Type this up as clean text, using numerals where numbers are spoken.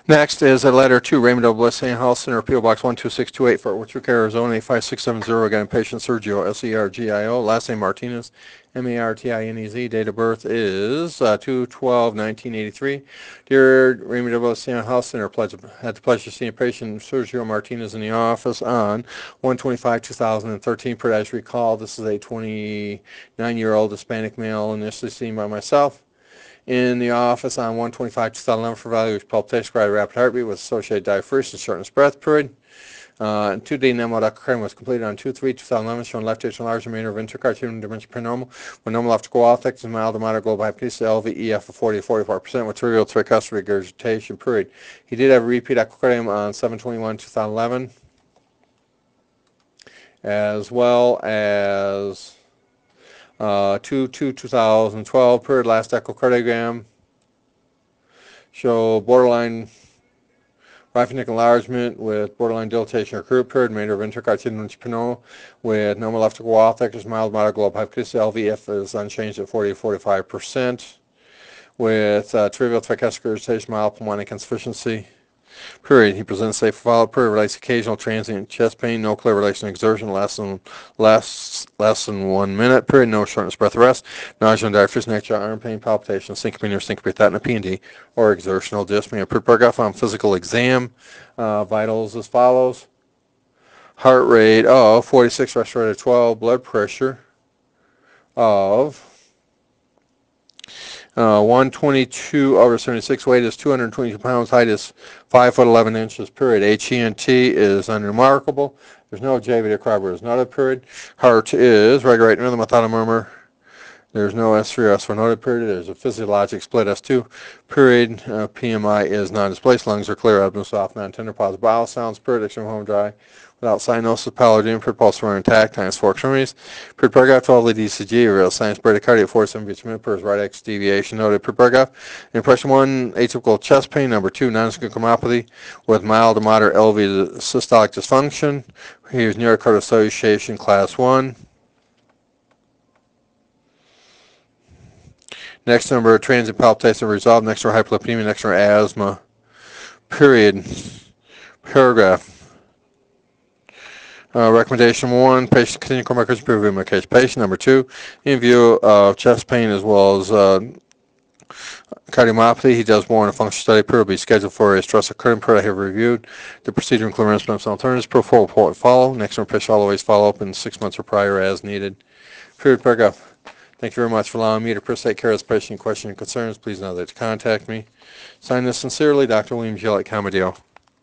Next is a letter to Raymond W. Blessing Health Center, P.O. Box 12628, Fort Worth, Arizona, 85670. Again, patient Sergio, Sergio, last name Martinez, Martinez. Date of birth is 2/12/1983. Dear Raymond W. Blessing Health Center, had the pleasure of seeing patient Sergio Martinez in the office on 1/25/2013. Per as recall, this is a 29-year-old Hispanic male initially seen by myself in the office on 1/25/2011 for evaluation palpitation, rapid heartbeat with associated diaphoresis and shortness of breath period. 2D NEMO echocardiogram was completed on 2/3/2011, showing left atrial enlargement, remainder of intracardial dimension paranormal, with normal electrical wall thickness, mild to moderate global hypotension, LVEF of 40 to 44%, with trivial tricuspid regurgitation period. He did have a repeat echocardiogram on 7/21/2011, as well as 2/2/2012 period. Last echocardiogram show borderline right ventricular enlargement with borderline dilatation or croup period, remainder of intracardial pneumonia with normal electrical wall thickness, mild moderate global hypotension. LVEF is unchanged at 40 to 45%, with trivial tricuspid regurgitation, mild pulmonic insufficiency period. He presents safe follow-up period, relates occasional transient chest pain, no clear relation to exertion, less than 1 minute period, no shortness of breath or rest, nausea and diaphoresis, nature, arm pain, palpitation, syncope or syncope, theta, P&D, or exertional dyspnea. Paragraph on physical exam, vitals as follows: heart rate of 46, respirator 12, blood pressure of 122/76, weight is 222 pounds, height is 5 foot 11 inches, period. HENT is unremarkable. There's no JVD carburetor is not a period. Heart is regulating rhythm without a murmur. There's no S3 or S4 noted period. There's a physiologic split S2 period. PMI is non-displaced. Lungs are clear. Abdomen soft, non-tender. Positive bowel sounds. Period. Extreme home dry. Without cyanosis, pallidum. Period. Pulse run intact. Times 4 extremities. Period. Paragraph 12. Lead ECG. Real science. Bradycardia. 47 beats per minute. Per right X deviation noted. Per paragraph. Impression 1. Atypical chest pain. Number 2. Non-syncopomopathy with mild to moderate LV systolic dysfunction. Here's New York Heart Association Class 1. Next number, transient palpitation resolved. Next number, hyperlipidemia. Next number, asthma. Period. Paragraph. Recommendation 1, patient continue co-medication, preview medication. Patient number 2, in view of chest pain as well as cardiomyopathy, he does more in a functional study. Period will be scheduled for a stress occurring. Period I have reviewed the procedure, including response alternatives. Per report follow. Next number, patient always follow up in 6 months or prior as needed. Period. Paragraph. Thank you very much for allowing me to take care of this patient question and concerns. Please know that to contact me. Signed this sincerely, Dr. William Gillett Camadeo.